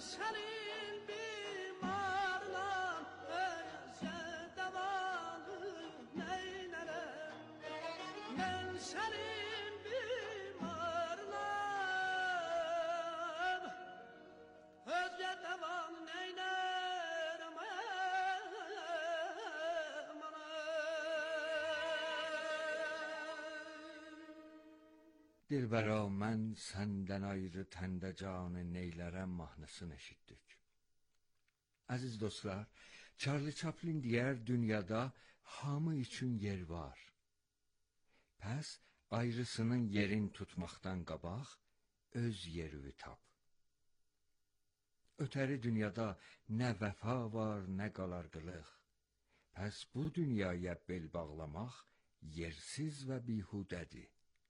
senin bimarla öylece devanı neylerem. Ben senin bimarla özce devanı neylerem. Dilbəra, mən səndən ayrı təndə canı neylərəm mahnısını eşitdik. Əziz dostlar, Charlie Chaplin deyər, dünyada hamı üçün yer var. Pəs ayrısının yerin tutmaqdan qabaq öz yerini tap. Ötəri dünyada nə vəfa var, nə qalarqılıq. Pəs bu dünyaya bel bağlamaq yersiz və bihudədir.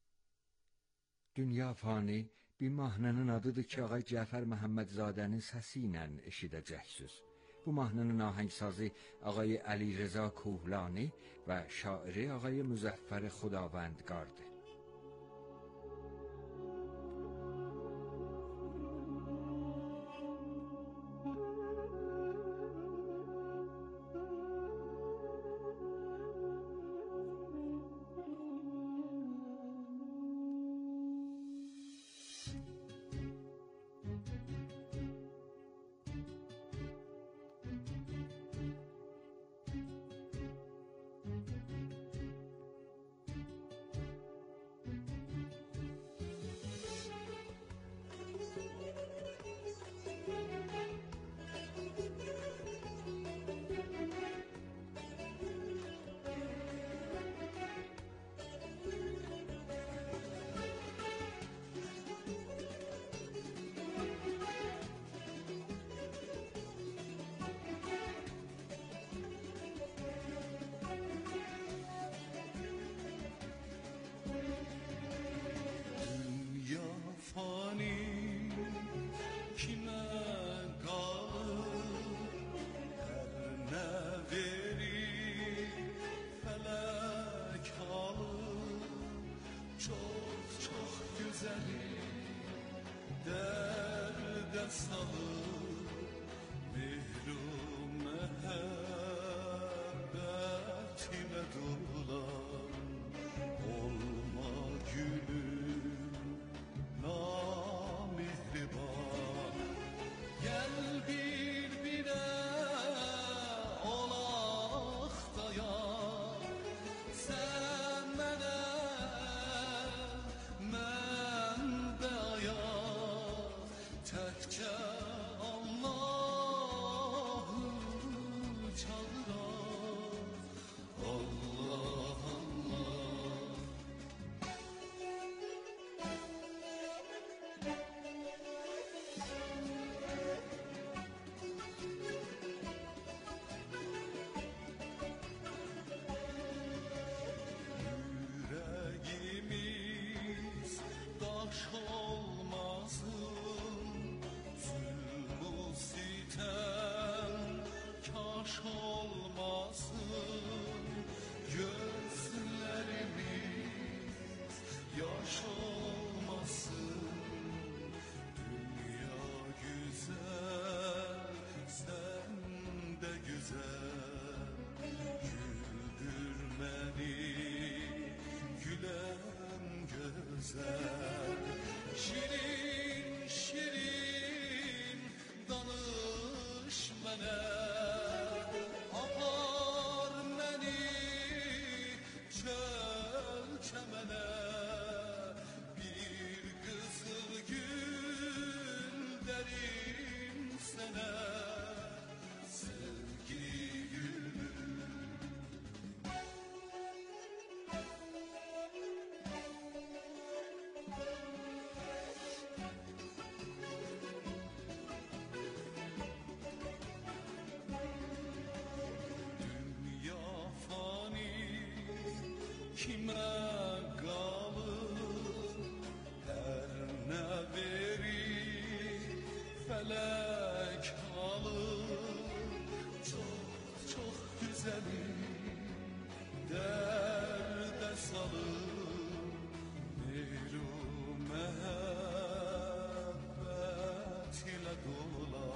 Dünya fani bir mahnının adıdır ki, Ağay Cəfər Məhəmmədzadənin səsi ilə eşidəcəksiniz. Bu mahnının ahəngsazı Ağay Əli Rıza Kuhlani və şairi Ağay Müzəffər Xudavəndqardır. Fani kime kalır, her ne verir felek alır. Çok çok güzeli derde salır, mihru mehabbet ile dolan. Olma gülüm namihriban, gel birbirine olaq dayan. Sen mənə, mən də ayaq, təkcə Allahı çağıraq. Allah Allah. Yüreğimiz daş olmasın, zulmü sitem kaş olmasın. Gözlerimiz yaş olmasın. Dünya güzel, sen de güzel. Güldür beni, gülem güzel. Şirin şirin danış mənə, apar məni çöl çəmənə. Bir qızıl gül derim sənə, sevgi gülüm. Dünya fani kime kalır, her ne verir felek alır. Çok çok güzelim derde salır, mehru mehabbet ile dolar.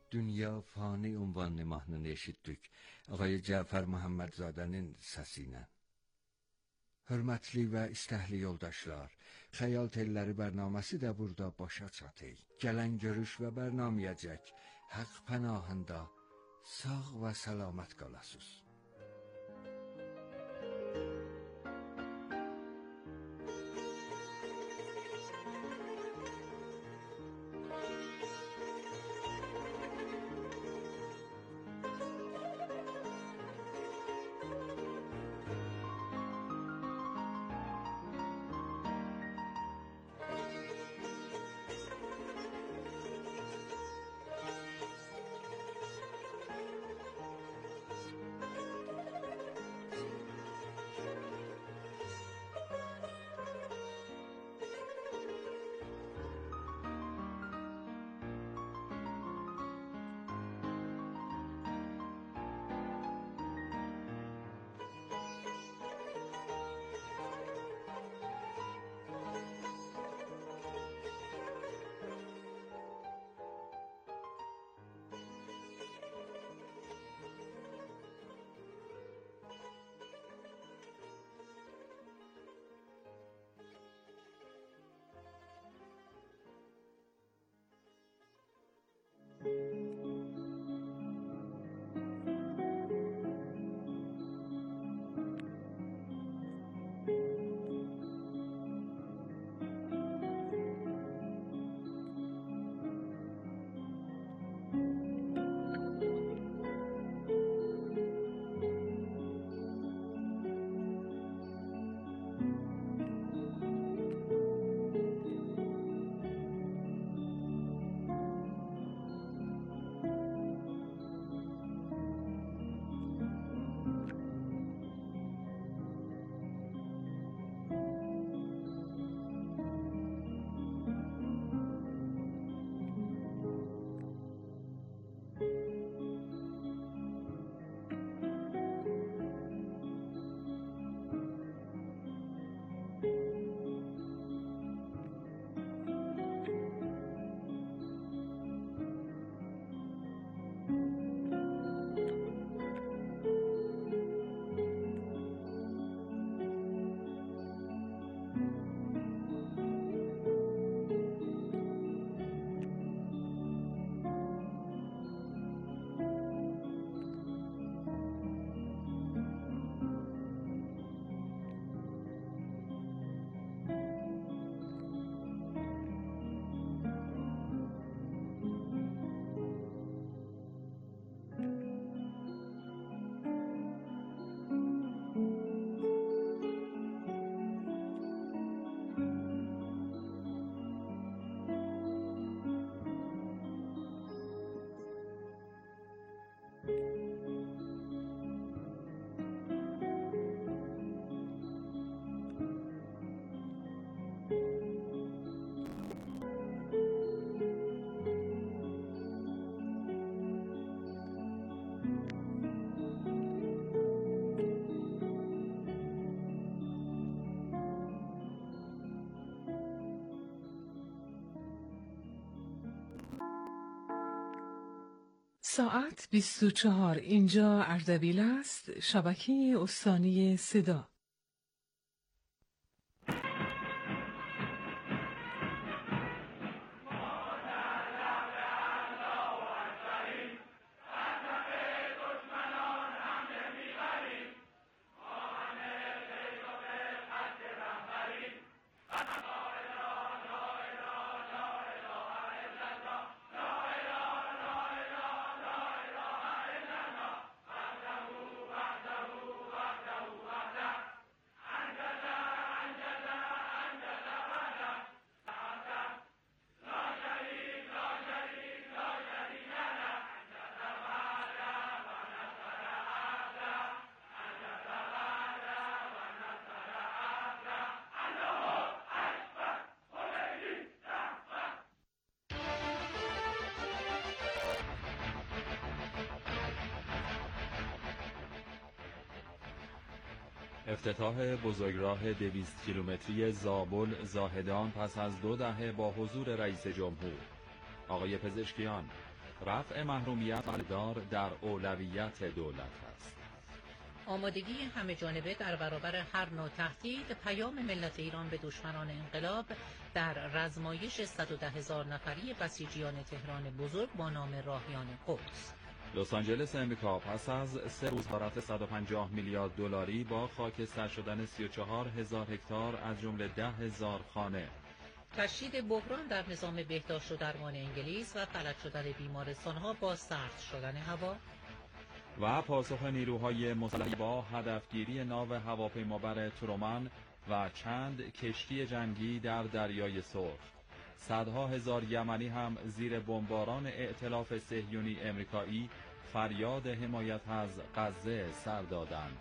Dünya fani ünvanlı mahnını eşitdik. Ağay Cəfər Məhəmmədzadənin səsi ilə. Hörmətli və istəhli yoldaşlar, Xəyal Telləri bərnaməsi də burada başa çatır. Gələn görüş və bərnaməyə Haqq pənahında sağ və səlamət qalasınız. ساعت 24. اینجا اردبیل است، شبکه استانی صدا. افتتاح بزرگراه 200 کیلومتری زابل زاهدان پس از 2 دهه با حضور رئیس جمهور. آقای پزشکیان: رفع محرومیت بردار در اولویت دولت است. آمادگی همه جانبه در برابر هر نوع تهدید، پیام ملت ایران به دشمنان انقلاب در رزمایش 110,000 نفری بسیجیان تهران بزرگ با نام راهیان قدس. لس آنجلس امریکا پس از 3 روز غارت 150 میلیارد دلاری با خاکستر شدن 34,000 هکتار از جمله 10,000 خانه. تشدید بحران در نظام بهداشت و درمان انگلیس و فلج شدن بیمارستان‌ها با سرد شدن هوا و پاسخ نیروهای مسلح با هدفگیری ناو هواپیمابر ترومن و چند کشتی جنگی در دریای سرخ. صدها هزار یمنی هم زیر بمباران ائتلاف صهیونی امریکایی فریاد حمایت از غزه سر دادند.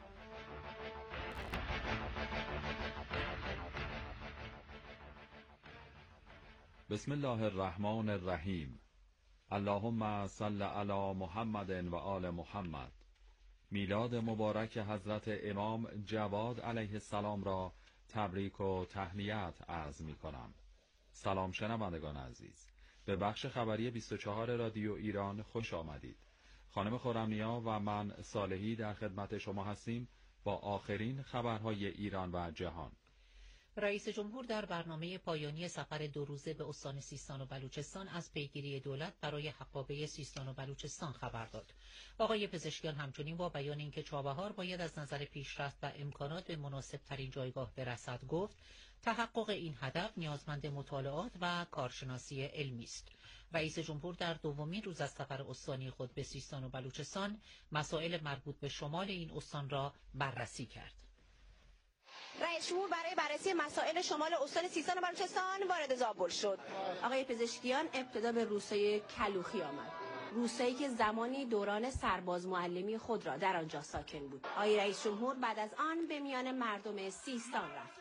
بسم الله الرحمن الرحیم. اللهم صل علی محمد و آل محمد. میلاد مبارک حضرت امام جواد علیه السلام را تبریک و تهنیت عرض می کنم. سلام شنوندگان عزیز، به بخش خبری 24 رادیو ایران خوش آمدید. خانم خرمنیا و من صالحی در خدمت شما هستیم با آخرین خبرهای ایران و جهان. رئیس جمهور در برنامه پایانی سفر 2 روزه به استان سیستان و بلوچستان از پیگیری دولت برای حقابه سیستان و بلوچستان خبر داد. آقای پزشکیان همچنین با بیان اینکه چابهار باید از نظر پیشرفت و امکانات به مناسب ترین جایگاه برسد گفت تحقق این هدف نیازمند مطالعات و کارشناسی علمی است. رئیس جمهور در دومین روز از سفر استانی خود به سیستان و بلوچستان مسائل مربوط به شمال این استان را بررسی کرد. رئیس جمهور برای بررسی مسائل شمال استان سیستان و بلوچستان وارد زابل شد. آقای پزشکیان ابتدا به روستای کلوخی آمد. روستایی که زمانی دوران سرباز معلمی خود را در آنجا ساکن بود. آقای رئیس جمهور بعد از آن به میان مردم سیستان رفت.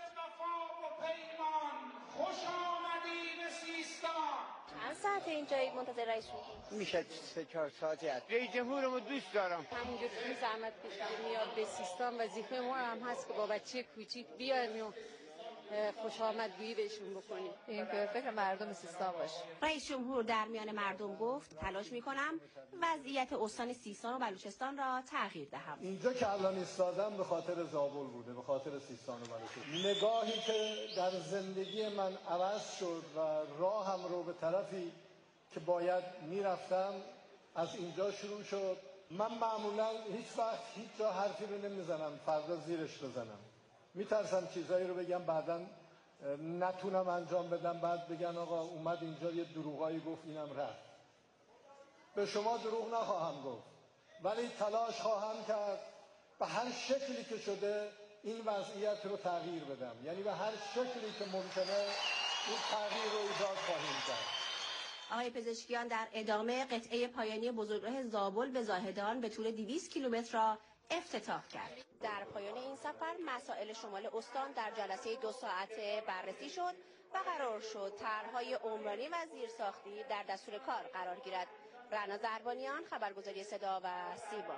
خوش آمدی به سیستان. چند ساعت اینجایید منتظر رئیس جمهور؟ میشه 3-4 ساعتی هست. رئیس جمهورمو دوست دارم. همونجور که زحمت کشیده میاد به سیستان، وظیفه ما هم هست که با بچه کوچیک بیایم و خوش آمدگویی بهشون بکنیم. این که فکر مردم سیستان باشه. رئیس جمهور در میان مردم گفت تلاش میکنم وضعیت استان سیستان و بلوچستان را تغییر دهم. اینجا که الان ایستادم به خاطر زابل بوده، به خاطر سیستان و بلوچستان. نگاهی که در زندگی من عوض شد و راهم رو به طرفی که باید میرفتم از اینجا شروع شد. من معمولا هیچ وقت هیچ جا حرفی رو نمیزنم، فردا زیرش بزنم. میترسم چیزایی رو بگم بعداً نتونم انجام بدم، بعد بگن آقا اومد اینجا یه دروغایی گفت اینم رفت. به شما دروغ نخواهم گفت، ولی تلاش خواهم کرد به هر شکلی که شده این وضعیت رو تغییر بدم. یعنی به هر شکلی که ممکنه این تغییر رو ایجاد خواهیم کرد. آقای پزشکیان در ادامه قطعه پایانی بزرگراه زابل به زاهدان به طول 200 کیلومتر را افتتاح کرد. در پایان این سفر مسائل شمال استان در جلسه 2 ساعته بررسی شد و قرار شد طرح‌های عمرانی و زیرساختی در دستور کار قرار گیرد. رنا زربانیان، خبرگزاری صدا و سیما.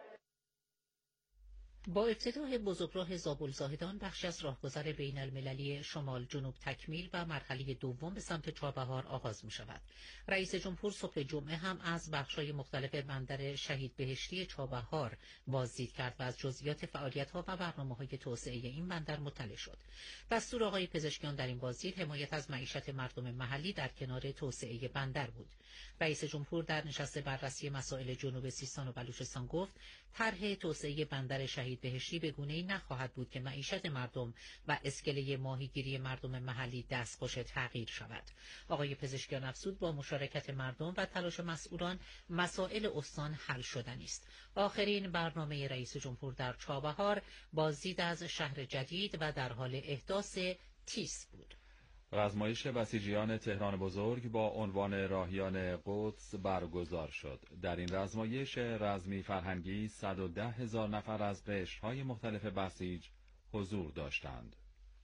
با افتتاح بزرگراه زابل زاهدان بخشی از راهگذر بین المللی شمال جنوب تکمیل و مرحله دوم به سمت چابهار آغاز می شود. رئیس جمهور صبح جمعه هم از بخش‌های مختلف بندر شهید بهشتی چابهار بازدید کرد و از جزئیات فعالیت‌ها و برنامه‌های توسعه این بندر مطلع شد. دستور آقای پزشکیان در این بازدید حمایت از معیشت مردم محلی در کنار توسعه بندر بود. رئیس جمهور در نشست بررسی مسائل جنوب سیستان و بلوچستان گفت طرح توسعه بندر شهید بهشتی به گونه‌ای نخواهد بود که معیشت مردم و اسکله ماهیگیری مردم محلی دستخوش تغییر شود. آقای پزشکیان افزود با مشارکت مردم و تلاش مسئولان مسائل استان حل شدنی است. آخرین برنامه رئیس جمهور در چابهار بازدید از شهر جدید و در حال احداث تیس بود. رزمایش بسیجیان تهران بزرگ با عنوان راهیان قدس برگزار شد. در این رزمایش رزمی فرهنگی 110,000 نفر از قشرهای مختلف بسیج حضور داشتند.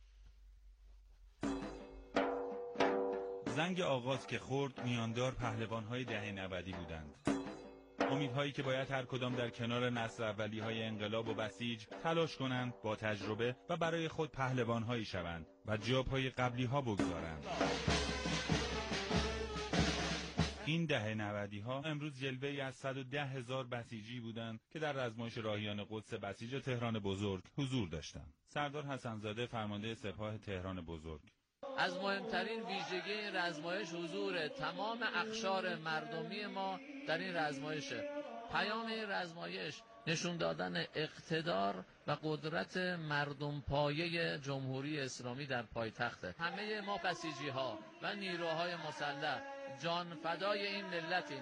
زنگ آغاز که خورد میاندار پهلوان‌های دهه 90 بودند. امیدهایی که باید هر کدام در کنار نسل اولی‌های انقلاب و بسیج تلاش کنند با تجربه و برای خود پهلوان‌هایی شوند و جا پای قبلی‌ها بگذارند. این دهه 90 ها امروز جلوه‌ای از 110,000 بسیجی بودند که در رزمایش راهیان قدس بسیج تهران بزرگ حضور داشتند. سردار حسن‌زاده فرمانده سپاه تهران بزرگ: از مهمترین ویژگی این رزمایش حضور تمام اقشار مردمی ما در این رزمایشه. پیام این رزمایش نشون دادن اقتدار و قدرت مردم پایه جمهوری اسلامی در پایتخته. همه ما بسیجی ها و نیروهای مسلح جان فدای این ملتیم.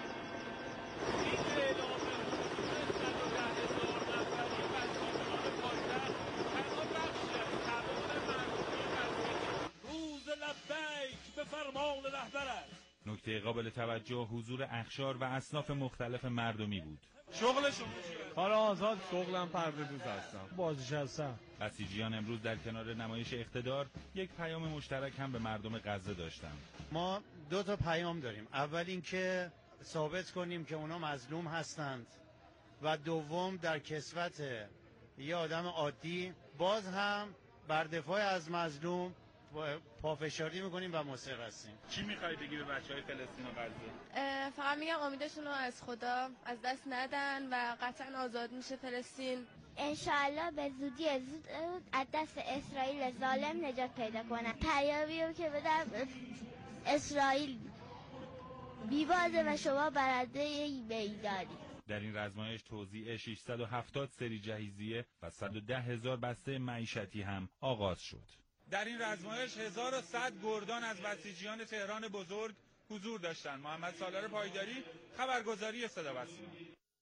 روز لبیک به فرمان رهبر است. نکته قابل توجه حضور اقشار و اصناف مختلف مردمی بود. شغلشون کار آزاد، شغلم پرده دوز هستم، بازنشستم. بسیجیان امروز در کنار نمایش اقتدار یک پیام مشترک هم به مردم غزه داشتند. ما 2 پیام داریم. اول اینکه ثابت کنیم که اونا مظلوم هستند و دوم در کسوت یه آدم عادی باز هم بر دفاع از مظلوم پافشاری میکنیم و مصر هستیم. چی میخوای بگی به بچهای فلسطین و غزه؟ فقط میگم امیدشون رو از خدا از دست ندن و قطعا آزاد میشه فلسطین. انشالله به زودی زود از دست اسرائیل ظالم نجات پیدا کنن. پیامی رو که بدم اسرائیل بیوازه و شما برنده بیداری. در این رزمایش توزیع 670 سری جهیزیه و 110,000 بسته معیشتی هم آغاز شد. در این رزمایش 1100 گردان از بسیجیان تهران بزرگ حضور داشتند. محمد سالار پایداری، خبرگزاری صدا و سیما.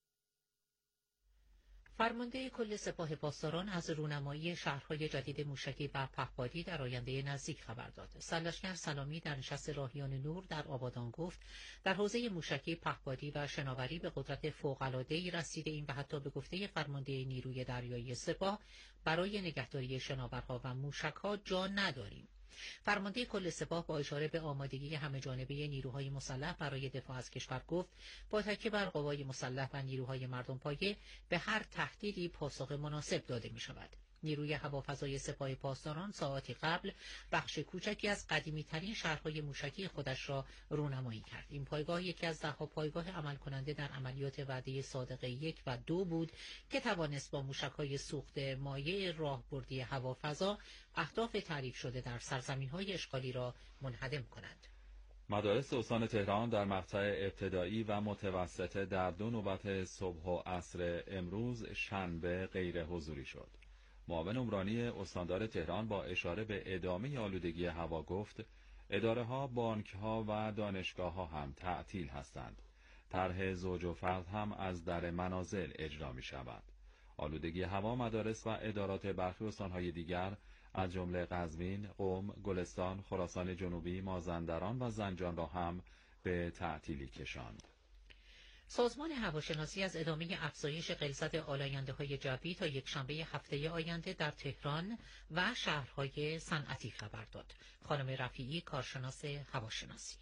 فرمانده کل سپاه پاسداران از رونمایی شهرهای جدید موشکی و پهپادی در آینده نزدیک خبر داد. سرلشکر سلامی در نشست راهیان نور در آبادان گفت در حوزه موشکی، پهپادی و شناوری به قدرت فوق‌العاده‌ای رسیده ایم و حتی به گفته فرمانده نیروی دریایی سپاه برای نگهداری شناورها و موشک‌ها جا نداریم. فرمانده کل سپاه با اشاره به آمادگی همه‌جانبه نیروهای مسلح برای دفاع از کشور گفت با تکیه بر قوای مسلح و نیروهای مردم پایه به هر تهدیدی پاسخ مناسب داده می شود. نیروی هوافضای سپاه پاسداران ساعاتی قبل بخش کوچکی از قدیمی‌ترین شهرهای موشکی خودش را رونمایی کرد. این پایگاه یکی از 10 پایگاه عمل کننده در عملیات وعده صادقه 1 و 2 بود که توانست با موشک‌های سوخته مایع راهبردی هوافضا اهداف تعریف شده در سرزمین‌های اشغالی را منهدم کنند. مدارس استان تهران در مقطع ابتدایی و متوسطه در 2 نوبت صبح و عصر امروز شنبه غیر حضوری شد. معاون عمرانی استاندار تهران با اشاره به ادامه آلودگی هوا گفت اداره‌ها، بانک‌ها و دانشگاه‌ها هم تعطیل هستند. طرح زوج و فرد هم از در منازل اجرا می‌شود. آلودگی هوا مدارس و ادارات برخی استان‌های دیگر از جمله قزوین، قم، گلستان، خراسان جنوبی، مازندران و زنجان را هم به تعطیلی کشاند. سازمان هواشناسی از ادامه افزایش غلظت آلاینده‌های جوی تا یکشنبه هفته آینده در تهران و شهرهای صنعتی خبر داد. خانم رفیعی، کارشناس هواشناسی: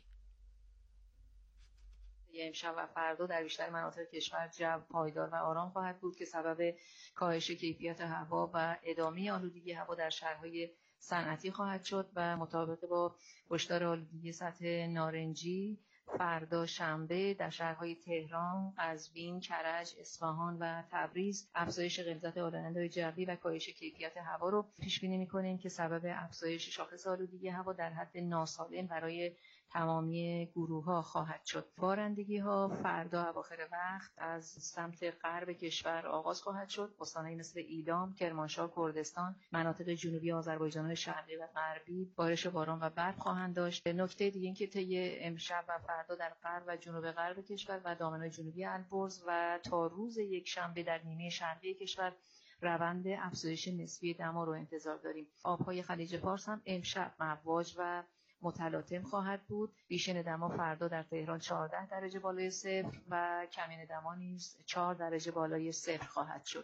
امشب و فردا در بیشتر مناطق کشور جو پایدار و آرام خواهد بود که سبب کاهش کیفیت هوا و ادامه آلودگی هوا در شهرهای صنعتی خواهد شد و مطابق با هشدار آلودگی سطح نارنجی فردا شنبه در شهرهای تهران، قزوین، کرج، اصفهان و تبریز افزایش غلظت آلاینده‌های جوی و کاهش کیفیت هوا رو پیش بینی می‌کنیم که سبب افزایش شاخص آلودگی هوا در حد ناسالم برای تمامی گروه‌ها خواهد شد. بارندگی‌ها فردا اواخر وقت از سمت غرب کشور آغاز خواهد شد. استان‌هایی مثل ایلام، کرمانشاه، کردستان، مناطق جنوبی آذربایجان شرقی و غربی بارش باران و برف خواهند داشت. نکته دیگه این که طی امشب و فردا در غرب و جنوب غرب کشور و دامنه‌های جنوبی البرز و تا روز یکشنبه در نیمه شرقی کشور روند افزایش نسبی دما رو انتظار داریم. آب‌های خلیج فارس هم امشب مواج و متلاطم خواهد بود. بیشین دما فردا در تهران 14 درجه بالای صفر و کمین دما نیز 4 درجه بالای صفر خواهد شد.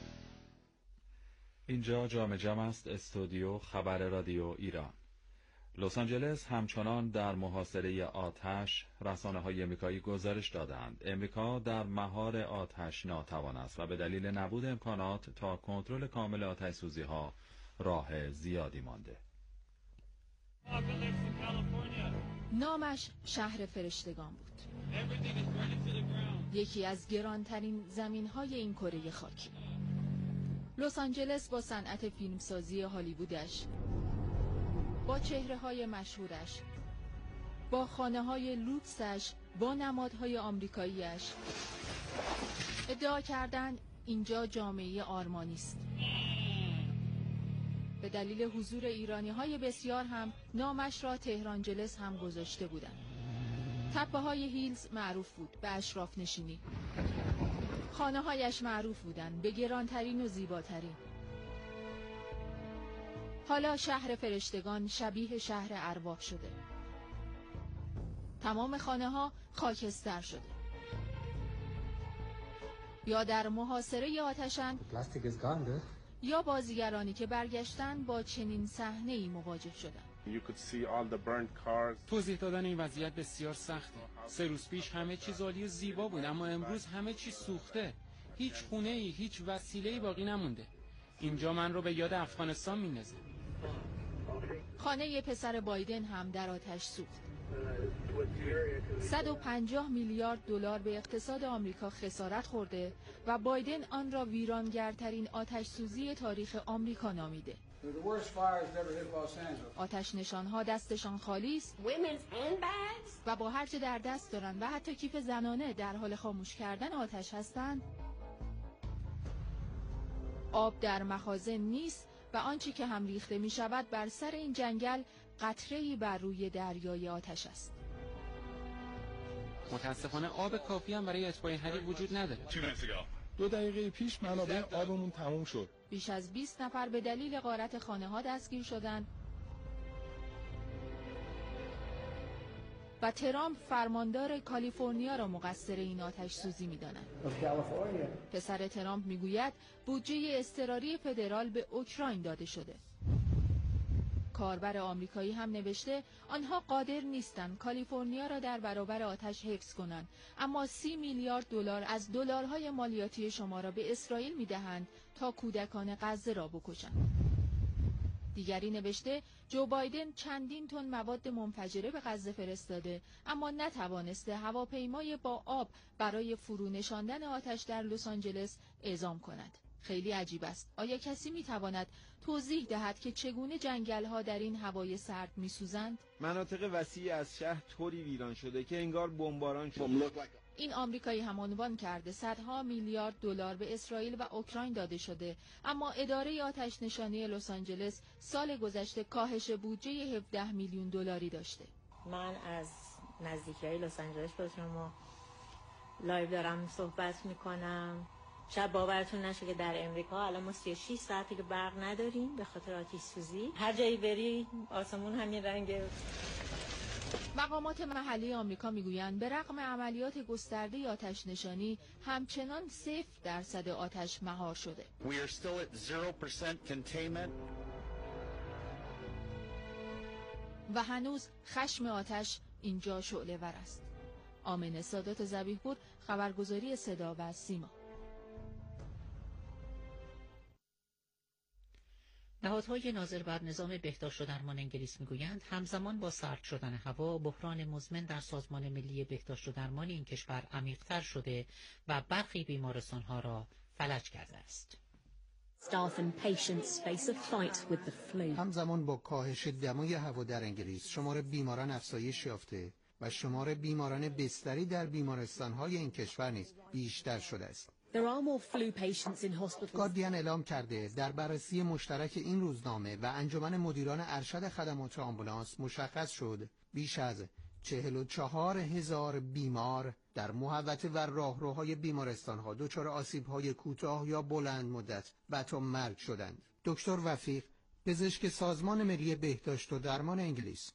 اینجا جام جم است، استودیو خبر رادیو ایران. لس آنجلس همچنان در محاصره آتش، رسانه‌های آمریکایی گزارش دادند امریکا در مهار آتش ناتوان است و به دلیل نبود امکانات تا کنترل کامل آتش‌سوزی‌ها راه زیادی مانده. نامش شهر فرشتگان بود. یکی از گرانترین زمین‌های این کره خاکی. لس آنجلس با صنعت فیلمسازی هالیوودش، با چهره‌های مشهورش، با خانه‌های لوکسش، با نمادهای آمریکاییش ادعا کردند اینجا جامعه آرمانی است. به دلیل حضور ایرانی‌های بسیار هم نامش را تهرانجلس هم گذاشته بودند. تپه‌های هیلز معروف بود به اشراف نشینی. خانه‌هایش معروف بودند به گرانترین و زیباترین. حالا شهر فرشتگان شبیه شهر ارواح شده. تمام خانه‌ها خاکستر شده. یا در محاصره آتشن یا بازیگرانی که برگشتن با چنین صحنه‌ای مواجه شدند. توضیح دادن این وضعیت بسیار سخته. 3 روز پیش همه چیز عالی و زیبا بود، اما امروز همه چیز سوخته. هیچ خونه‌ای، هیچ وسیله‌ای باقی نمونده. اینجا من رو به یاد افغانستان میندازه. خانه پسر بایدن هم در آتش سوخت. 150 میلیارد دلار به اقتصاد آمریکا خسارت خورده و بایدن آن را ویرانگرترین آتش سوزی تاریخ آمریکا نامیده. آتش نشانها دستشان خالی است و با هرچه در دست دارند و حتی کیف زنانه در حال خاموش کردن آتش هستند. آب در مخازن نیست و آنچه که هم ریخته می شود بر سر این جنگل قطره‌ای بر روی دریای آتش است. متاسفانه آب کافی هم برای اطفای حریق وجود نداره. 2 دقیقه پیش منابع آبمون تموم شد. بیش از 20 نفر به دلیل غارت خانه‌ها دستگیر شدند و ترامپ فرماندار کالیفرنیا را مقصر این آتش سوزی می‌داند. پسر ترامپ می‌گوید بودجه اضطراری فدرال به اوکراین داده شده. کاربر آمریکایی هم نوشته آنها قادر نیستند کالیفرنیا را در برابر آتش حفظ کنند، اما 30 میلیارد دلار از دلارهای مالیاتی شما را به اسرائیل می‌دهند تا کودکان غزه را بکشند. دیگری نوشته جو بایدن چندین تن مواد منفجره به غزه فرستاده اما نتوانسته هواپیمای با آب برای فرو نشاندن آتش در لس آنجلس اعزام کند. خیلی عجیب است. آیا کسی میتواند توضیح دهد که چگونه جنگل‌ها در این هوای سرد میسوزند؟ مناطق وسیعی از شهر طوری ویران شده که انگار بمباران شده. این آمریکایی هم عنوان کرده صدها میلیارد دلار به اسرائیل و اوکراین داده شده، اما اداره آتش نشانی لس آنجلس سال گذشته کاهش بودجه 17 میلیون دلاری داشته. من از نزدیکی‌های لس آنجلس با شما لایو دارم صحبت میکنم. شاید باورتون نشه که در امریکا الان ما 36 ساعته که برق نداریم به خاطر آتش سوزی. هر جایی بری آسمون همین رنگه. مقامات محلی آمریکا میگویند به رغم عملیات گسترده آتش نشانی همچنان 0% آتش مهار شده. و هنوز خشم آتش اینجا شعله ور است. آمنه سادات ذبیح‌پور، خبرگزاری صدا و سیما. نهادهای ناظر بر نظام بهداشت و درمان انگلیس میگویند همزمان با سرد شدن هوا بحران مزمن در سازمان ملی بهداشت و درمان این کشور عمیق‌تر شده و برخی بیمارستان‌ها را فلج کرده است. همزمان با کاهش دمای هوا در انگلیس شمار بیماران افزایش یافته و شمار بیماران بستری در بیمارستان‌های این کشور نیز بیشتر شده است. گاردین اعلام کرده در بررسی مشترک این روزنامه و انجمن مدیران ارشد خدمات آمبولانس مشخص شد بیش از 44,000 بیمار در محوطه و راهروهای بیمارستان‌ها دچار آسیب‌های کوتاه یا بلند مدت و تا مرگ شدند. دکتر وفیق، پزشک سازمان ملی بهداشت و درمان انگلیس: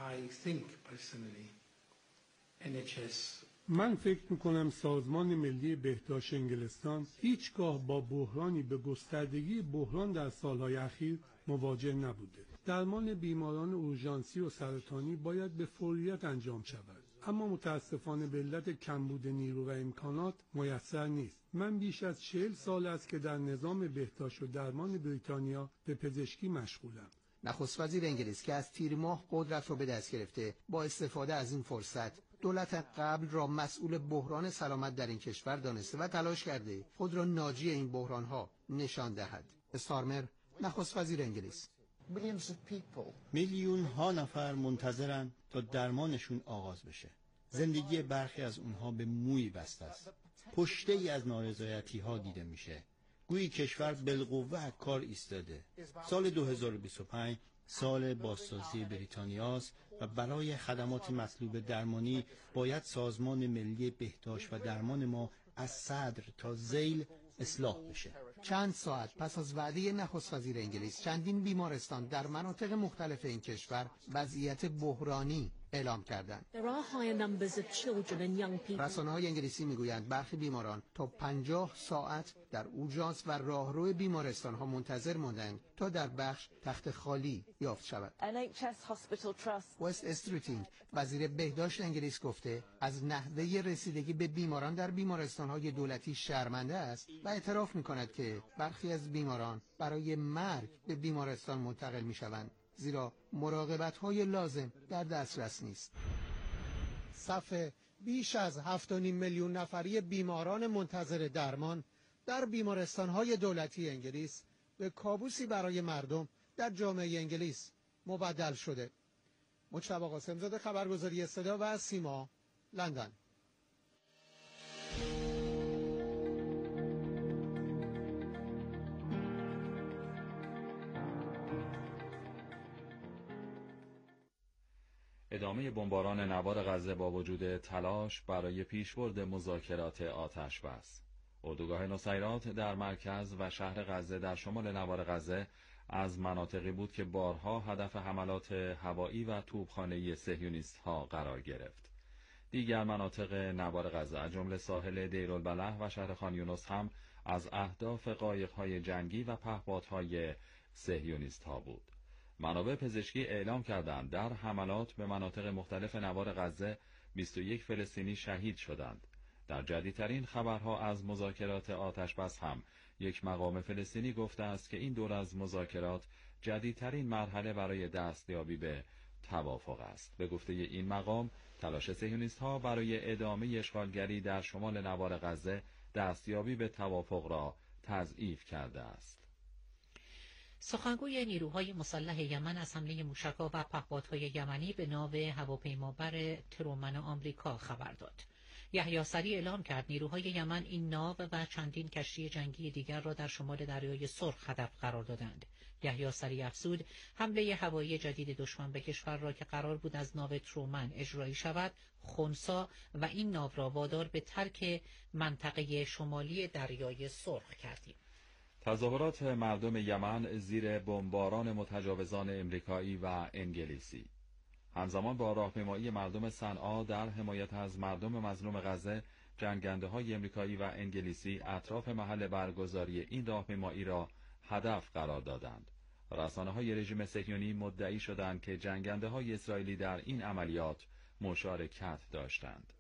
من فکر میکنم سازمان ملی بهداشت انگلستان هیچگاه با بحرانی به گستردگی بحران در سالهای اخیر مواجه نبوده. درمان بیماران اورژانسی و سرطانی باید به فوریت انجام شود، اما متاسفانه به علت کمبود نیرو و امکانات میسر نیست. من بیش از 40 سال است که در نظام بهداشت و درمان بریتانیا به پزشکی مشغولم. نخست وزیر انگلیس که از تیر ماه قدرت را به دست گرفته، با استفاده از این فرصت دولت قبل را مسئول بحران سلامت در این کشور دانسته و تلاش کرده خود را ناجی این بحران‌ها نشان دهد. استارمر، نخست وزیر انگلیس: میلیون ها نفر منتظرن تا درمانشون آغاز بشه. زندگی برخی از اونها به موی بسته است. پشته ای از نارضایتی ها دیده میشه. گویی کشور بالقوه کار ایستاده. سال 2025 سال بازسازی بریتانیاست و برای خدمات مطلوب درمانی باید سازمان ملی بهداشت و درمان ما از صدر تا ذیل اصلاح بشه. چند ساعت پس از وعده نخست وزیر انگلیس، چندین بیمارستان در مناطق مختلف این کشور وضعیت بحرانی اعلام کردند. رسانه‌های انگلیسی میگویند برخی بیماران تا 50 ساعت در اورژانس و راهرو بیمارستان‌ها منتظر ماندند تا در بخش تخت خالی یافت شود. وست استریتینگ، وزیر بهداشت انگلیس، گفته از نحوه رسیدگی به بیماران در بیمارستان‌های دولتی شرمنده است و اعتراف می‌کند که برخی از بیماران برای مرگ به بیمارستان منتقل می‌شوند، زیرا مراقبت‌های لازم در دسترس نیست. صف بیش از 7.5 میلیون نفری بیماران منتظر درمان در بیمارستان‌های دولتی انگلیس به کابوسی برای مردم در جامعه انگلیس مبدل شده. مجتبی قاسم‌زاده، خبرگزاری صدا و سیما، لندن. ادامه بمباران نوار غزه با وجود تلاش برای پیشبرد مذاکرات آتش‌بس. اردوگاه نصیرات در مرکز و شهر غزه در شمال نوار غزه از مناطقی بود که بارها هدف حملات هوایی و توپخانه‌ای صهیونیست‌ها قرار گرفت. دیگر مناطق نوار غزه از جمله ساحل دیرالبلح و شهر خان یونس هم از اهداف قایق‌های جنگی و پهپادهای صهیونیست‌ها بود. منابع پزشکی اعلام کردند در حملات به مناطق مختلف نوار غزه 21 فلسطینی شهید شدند. در جدیدترین خبرها از مذاکرات آتش‌بس هم یک مقام فلسطینی گفته است که این دور از مذاکرات جدیدترین مرحله برای دستیابی به توافق است. به گفته این مقام، تلاش صهیونیست‌ها برای ادامه اشغالگری در شمال نوار غزه دستیابی به توافق را تضعیف کرده است. سخنگوی نیروهای مسلح یمن از حمله موشک‌ها و پهپادهای یمنی به ناو هواپیمابر ترومن آمریکا خبر داد. یحیی سری اعلام کرد نیروهای یمن این ناو و چندین کشتی جنگی دیگر را در شمال دریای سرخ هدف قرار دادند. یحیی سری افزود حمله هوایی جدید دشمن به کشور را که قرار بود از ناو ترومن اجرایی شود، خنثی و این ناو را وادار به ترک منطقه شمالی دریای سرخ کردیم. تظاهرات مردم یمن زیر بمباران متجاوزان امریکایی و انگلیسی. همزمان با راهپیمایی مردم صنعا در حمایت از مردم مظلوم غزه، جنگنده‌های امریکایی و انگلیسی اطراف محل برگزاری این راهپیمایی را هدف قرار دادند. رسانه‌های رژیم صهیونی مدعی شدند که جنگنده‌های اسرائیلی در این عملیات مشارکت داشتند.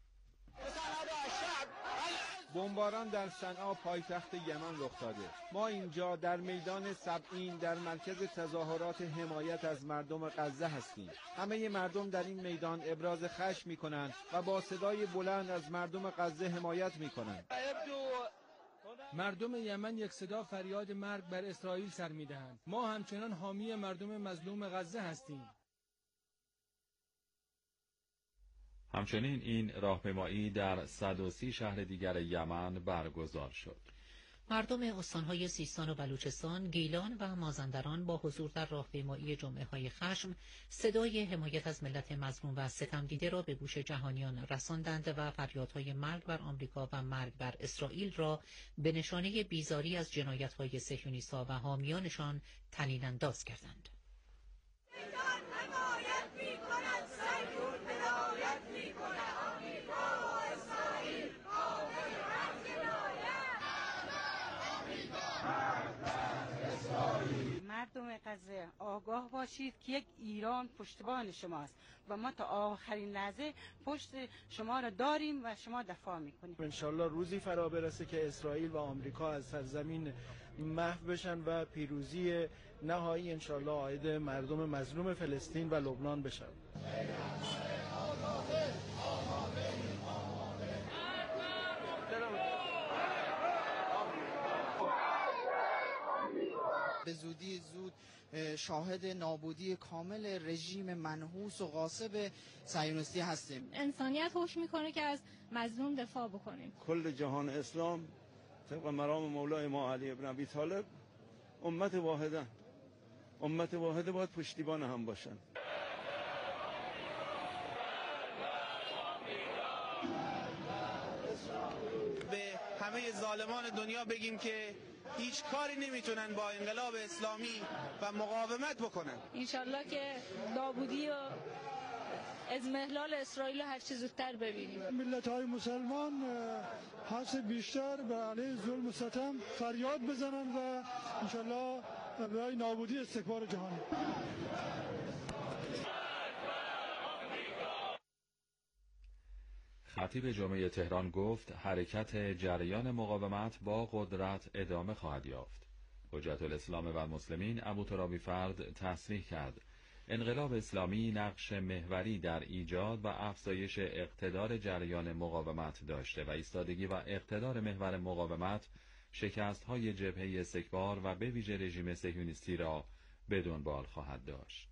بمباران در صنعا پایتخت یمن رخ داده. ما اینجا در میدان سبعین در مرکز تظاهرات حمایت از مردم غزه هستیم. همه مردم در این میدان ابراز خشم می‌کنند و با صدای بلند از مردم غزه حمایت می‌کنند. مردم یمن یک صدا فریاد مرگ بر اسرائیل سر می‌دهند. ما همچنان حامی مردم مظلوم غزه هستیم. همچنین این راهپیمایی در 130 شهر دیگر یمن برگزار شد. مردم استان‌های سیستان و بلوچستان، گیلان و مازندران با حضور در راهپیمایی جمعه‌های خشم صدای حمایت از ملت مظلوم و ستمدیده را به گوش جهانیان رساندند و فریادهای مرگ بر آمریکا و مرگ بر اسرائیل را به نشانه بیزاری از جنایت‌های صهیونیست‌ها و حامیانشان طنین انداز کردند. مردم محتضر آگاه باشید که یک ایران پشتبان شماست و ما تا آخرین لحظه پشت شما را داریم و شما دفاع میکنیم. انشالله روزی فرا برسه که اسرائیل و آمریکا از سرزمین محو بشن و پیروزی نهایی انشالله عاید مردم مظلوم فلسطین و لبنان بشن. به زودی زود شاهد نابودی کامل رژیم منحوس و غاصب صهیونیستی هستیم. انسانیت حکم میکنه که از مظلوم دفاع بکنیم. کل جهان اسلام طبق مرام مولای ما علی ابن ابی طالب امت واحده باید پشتیبان هم باشن. به همه ظالمان دنیا بگیم که هیچ کاری نمیتونن با انقلاب اسلامی و مقاومت بکنن. انشالله که نابودی و اضمحلال اسرائیل هر چه زودتر ببینیم. ملت‌های مسلمان حاصل بیشتر به علیه ظلم و ستم فریاد بزنن و انشالله برای نابودی استکبار جهانی. خطیب جمعه تهران گفت حرکت جریان مقاومت با قدرت ادامه خواهد یافت. حجت الاسلام و المسلمین ابوترابی فرد تصریح کرد انقلاب اسلامی نقش محوری در ایجاد و افزایش اقتدار جریان مقاومت داشته و ایستادگی و اقتدار محور مقاومت شکست‌های جبهه استکبار و به ویژه رژیم صهیونیستی را به دنبال خواهد داشت.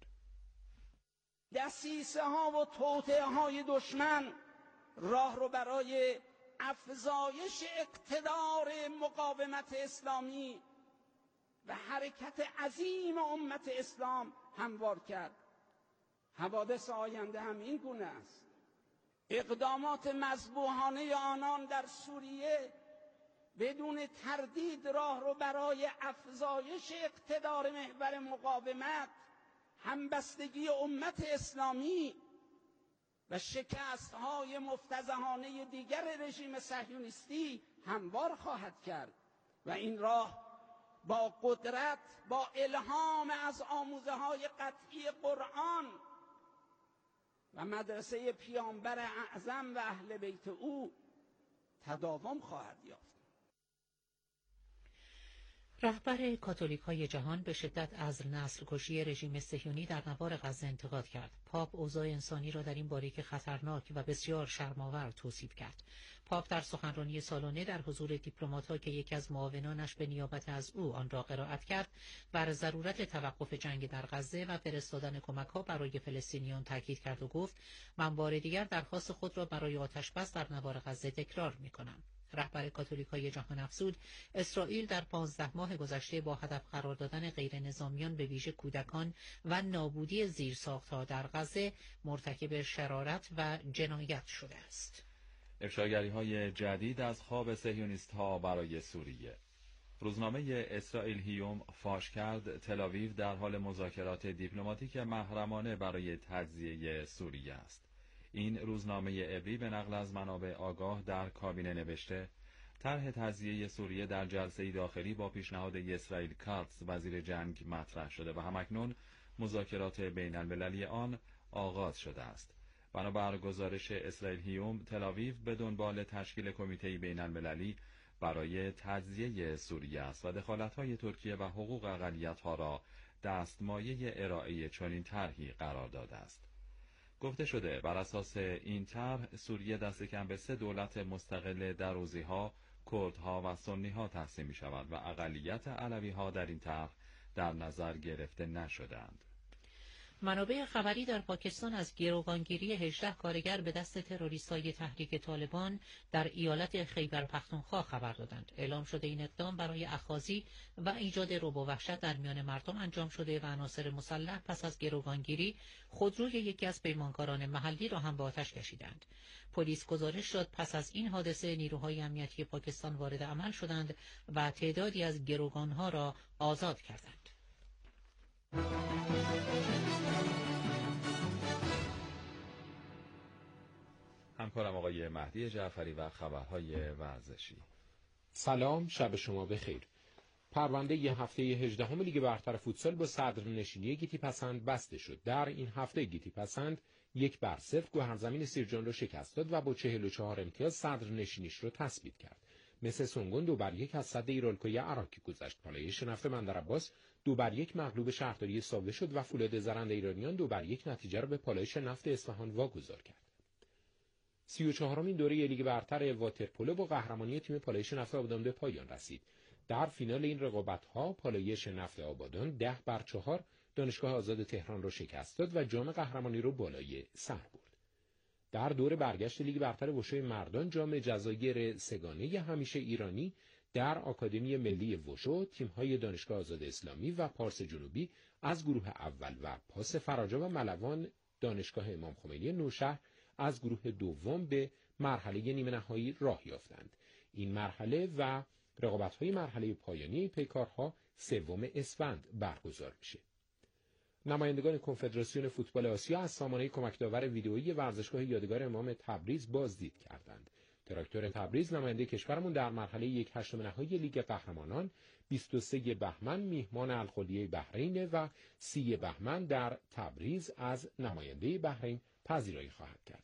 دسیسه‌ها و توطئه‌های دشمن راه رو برای افزایش اقتدار مقاومت اسلامی و حرکت عظیم امت اسلام هموار کرد. حوادث آینده هم این گونه است. اقدامات مذبوحانه آنان در سوریه بدون تردید راه رو برای افزایش اقتدار محور مقاومت، همبستگی امت اسلامی و شکست‌های مفتضحانه دیگر رژیم صهیونیستی هموار خواهد کرد و این راه با قدرت، با الهام از آموزه‌های قطعی قرآن و مدرسه پیامبر اعظم و اهل بیت او تداوم خواهد یافت. رهبر کاتولیک‌های جهان به شدت از نسل‌کشی رژیم صهیونی در نوار غزه انتقاد کرد. پاپ اوضاع انسانی را در این باریک خطرناک و بسیار شرم‌آور توصیف کرد. پاپ در سخنرانی سالانه در حضور دیپلمات‌ها که یکی از معاونانش به نیابت از او آن را قرائت کرد، بر ضرورت توقف جنگ در غزه و فرستادن کمک‌ها برای فلسطینیان تاکید کرد و گفت: من بار دیگر درخواست خود را برای آتش‌بس در نوار غزه تکرار می‌کنم. رهبر کاتولیک‌های جهان افزود اسرائیل در 15 ماه گذشته با هدف قرار دادن غیر نظامیان به ویژه کودکان و نابودی زیرساخت‌ها در غزه مرتکب شرارت و جنایت شده است. افشاگری‌های جدید از خواب صهیونیست‌ها برای سوریه. روزنامه اسرائیل هیوم فاش کرد تل‌آویو در حال مذاکرات دیپلماتیک محرمانه برای تجزیه سوریه است. این روزنامه عبری به نقل از منابع آگاه در کابینه نوشته طرح تجزیه سوریه در جلسه داخلی با پیشنهاد اسرائیل کاتز وزیر جنگ مطرح شده و همکنون مذاکرات بین المللی آن آغاز شده است. بنابر گزارش اسرائیل هیوم، تل‌آویو به دنبال تشکیل کمیته بین المللی برای تجزیه سوریه است و دخالت‌های ترکیه و حقوق اقلیت‌ها را دستمایه ارائه چنین طرحی قرار داده است. گفته شده بر اساس این طرح سوریه دست کم به 3 دولت مستقل دروزی‌ها، کردها و سنی‌ها تقسیم می‌شود و اقلیت علوی‌ها در این طرح در نظر گرفته نشدند. منابع خبری در پاکستان از گروگانگیری 18 کارگر به دست تروریست‌های تحریک طالبان در ایالت خیبر پختونخوا خبر دادند. اعلام شده این اقدام برای اخاذی و ایجاد رعب و وحشت در میان مردم انجام شده و عناصر مسلح پس از گروگانگیری خودروی یکی از پیمانکاران محلی را هم به آتش کشیدند. پلیس گزارش داد پس از این حادثه نیروهای امنیتی پاکستان وارد عمل شدند و تعدادی از گروگانها را آزاد کردند. همکارم آقای مهدی جعفری و خبرهای ورزشی. سلام، شب شما بخیر. پرونده هفته 18 لیگ برتر فوتسال با صدرنشینی گیتی پسند بسته شد. در این هفته گیتی پسند 1-0 گوهرزمین سیرجان را شکست داد و با 44 امتیاز صدرنشینیش را تثبیت کرد. مثل سونگون 2-1 از صد ایرالکوی عراکی گذشت. پالایش نفت بندرعباس 2-1 مغلوب شهرداری ساوه شد و فولاد زرنده ایرانیان 2-1 نتیجه را به پالایش نفت اصفهان واگذار کرد. 34مین دوره لیگ برتر واترپولو با قهرمانی تیم پالایش نفت آبادان به پایان رسید. در فینال این رقابت‌ها پالایش نفت آبادان 10-4 دانشگاه آزاد تهران را شکست داد و جام قهرمانی را بالای سر برد. در دور برگشت لیگ برتر وشو مردان جام جزایر سگانه همیشه ایرانی در آکادمی ملی وشو تیم‌های دانشگاه آزاد اسلامی و پارس جنوبی از گروه اول و پاس فراجا و ملوان دانشگاه امام خمینی نوشهر از گروه دوم به مرحله نیمه نهایی راه یافتند. این مرحله و رقابت‌های مرحله پایانی پیکارها 3 اسفند برگزار میشه. نمایندگان کنفدراسیون فوتبال آسیا از سامانه کمک داور ویدئویی ورزشگاه یادگار امام تبریز بازدید کردند. تراکتور تبریز نماینده کشورمون در مرحله 1/8 نهایی لیگ قهرمانان 23 بهمن میهمان الخلیه بحرین و 30 بهمن در تبریز از نماینده بحرین پذیرایی خواهد کرد.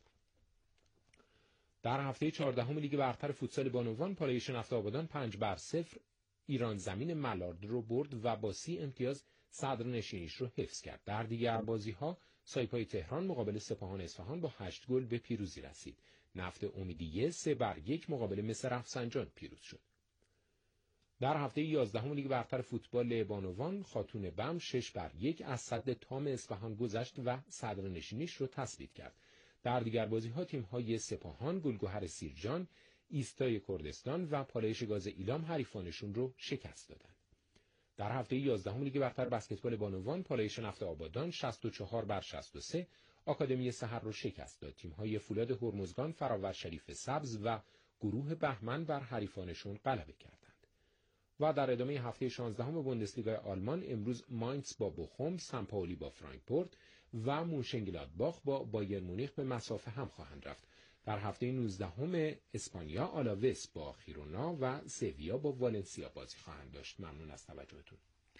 در هفته 14 لیگ برتر فوتسال بانوان پالایش نفت آبادان 5-0 ایران زمین ملارد رو برد و با 30 امتیاز صدرنشینیش رو حفظ کرد. در دیگر بازی‌ها سایپای تهران مقابل سپاهان اصفهان با 8 گل به پیروزی رسید. نفت امیدیه 3-1 مقابل مس رفسنجان پیروز شد. در هفته 11 لیگ برتر فوتبال بانوان خاتون بم 6-1 از صد تام اصفهان گذشت و صدرنشینیش رو تثبیت کرد. در دیگر بازی‌ها تیم‌های سپاهان، گلگهر سیرجان، ایستای کردستان و پالایش گاز ایلام حریفانشون رو شکست دادند. در هفته 11 لیگ برتر بسکتبال بانوان پالایش نفت آبادان 64-63 آکادمی سحر رو شکست داد. تیم‌های فولاد هرمزگان، فراور شریف سبز و گروه بهمن بر حریفانشون غلبه کردند. و در ادامه هفته 16 بوندسلیگا آلمان امروز ماینتس با بوخوم، سمپائولی با فرانکفورت و مونشنگلادباخ با بایر مونیخ به مسافه هم خواهند رفت. در هفته 19 اسپانیا آلاوس با خیرونا و سویا با والنسیا بازی خواهند داشت. ممنون از توجهتون.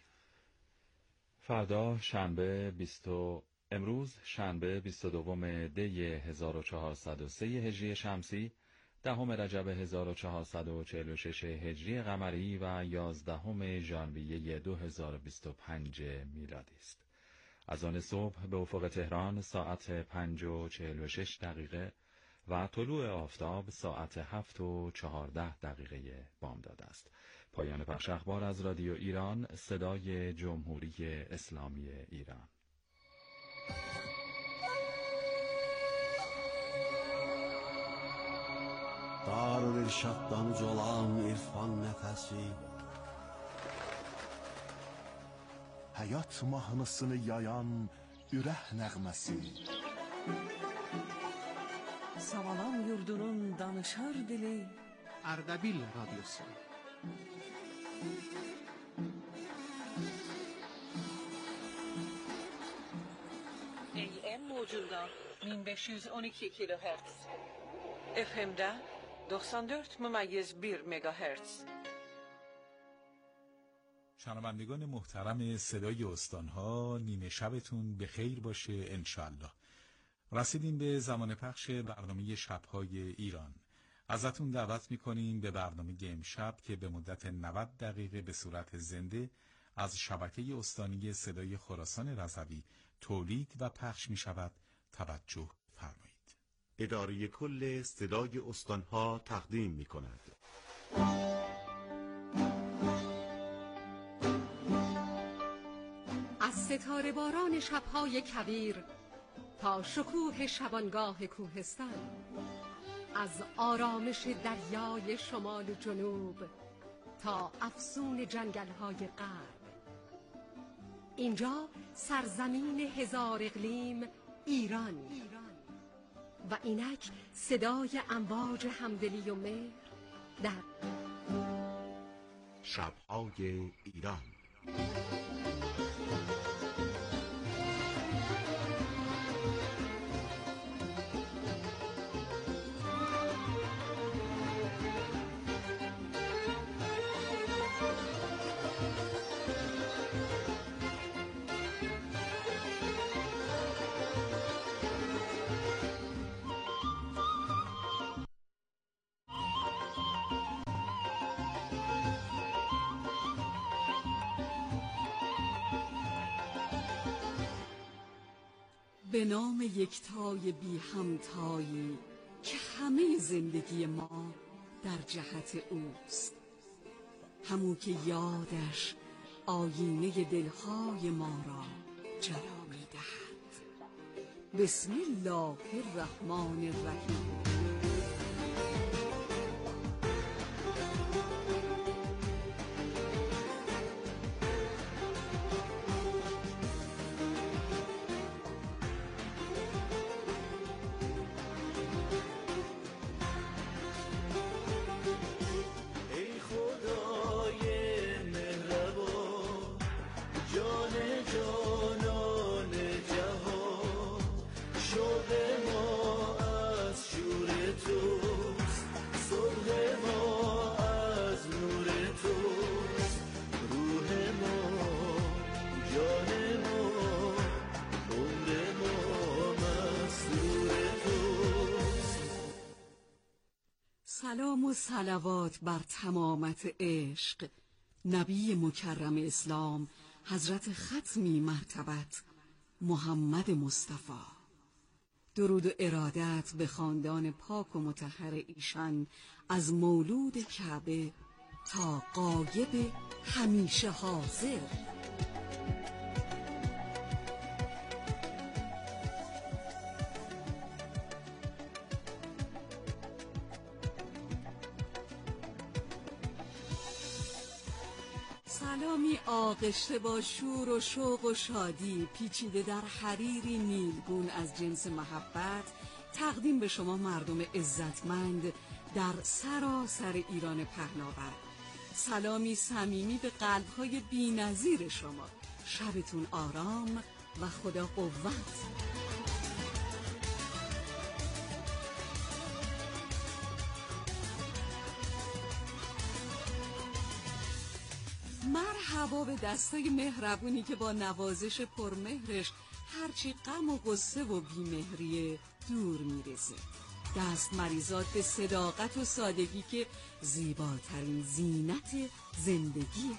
فردا امروز شنبه 22 دی 1403 هجری شمسی، 10 رجب 1446 هجری قمری و 11 ژانویه 2025 میلادی است. از آن صبح به افق تهران ساعت 5:46 و طلوع آفتاب ساعت 7:14 بامداد است. پایان پخش اخبار از رادیو ایران، صدای جمهوری اسلامی ایران. Darülirşaddan colan irfan nəfəsi, həyat mahnısını yayan ürək nəğməsi, Savalan yurdunun danışar dili, Ardabil Radyosu. AM موجunda 1512 kilohertz. FM'de 94.1 مگاهرتز. شنوندگان محترم صدای استانها، نیمه شبتون به خیر باشه انشالله. رسیدیم به زمان پخش برنامه شب‌های ایران. ازتون دعوت می‌کنیم به برنامه امشب که به مدت 90 دقیقه به صورت زنده از شبکه استانی صدای خراسان رضوی تولید و پخش می‌شود توجه فرمایید. اداره کل صدای استانها تقدیم می‌کند. از ستاره باران شب‌های کویر تا شکوه شبانگاه کوهستان، از آرامش دریای شمال و جنوب تا افسون جنگل‌های غرب، اینجا سرزمین هزار اقلیم ایران و اینک صدای امواج همدلی و مهر در شب‌های ایران. به نام یکتای بی همتایی که همه زندگی ما در جهت اوست، همون که یادش آینه دلهای ما را جلا می دهد. بسم الله الرحمن الرحیم. سلام و صلوات بر تمامت عشق، نبی مکرم اسلام، حضرت ختمی مرتبت محمد مصطفی. درود و ارادت به خاندان پاک و مطهر ایشان، از مولود کعبه تا غایب همیشه حاضر. سلامی آغشته با شور و شوق و شادی، پیچیده در حریری نیلگون از جنس محبت، تقدیم به شما مردم عزتمند در سراسر ایران پهناور. سلامی صمیمی به قلب‌های بی‌نظیر شما. شبتون آرام و خدا قوت. مرحبا به دستای مهربونی که با نوازش پرمهرش هرچی غم و غصه و بیمهریه دور میرزه. دست مریزاد به صداقت و سادگی که زیباترین زینت زندگیه.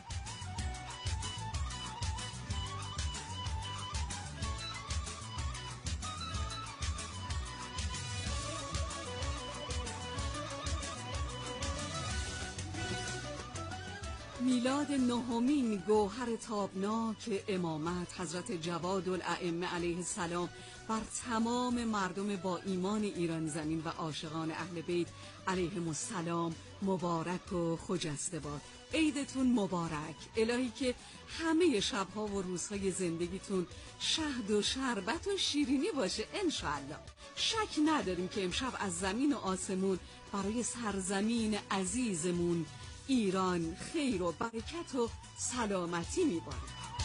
میلاد نهمین گوهر تابناک امامت حضرت جواد الائمه علیه السلام بر تمام مردم با ایمان ایران زمین و عاشقان اهل بیت علیهم السلام مبارک و خجسته باد. عیدتون مبارک. الهی که همه شبها و روزهای زندگیتون شهد و شربت و شیرینی باشه انشاءالله. شک نداریم که امشب از زمین و آسمون برای سرزمین عزیزمون ایران خیر و برکت و سلامتی میباره.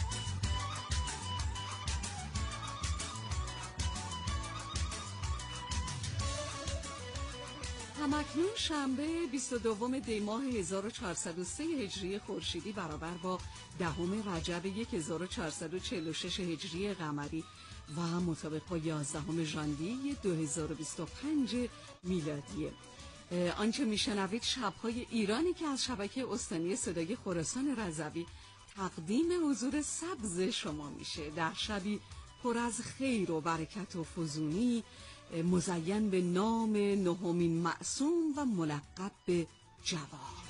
همکنون شنبه 22 دی ماه 1403 هجری خورشیدی برابر با 10 رجب 1446 هجری قمری و مطابق با 11 ژانویه 2025 میلادیه. آنچه میشنوید شب‌های ایرانی که از شبکه استانی صدای خراسان رضوی تقدیم حضور سبز شما میشه در شبی پر از خیر و برکت و فزونی، مزین به نام نهمین معصوم و ملقب به جواد.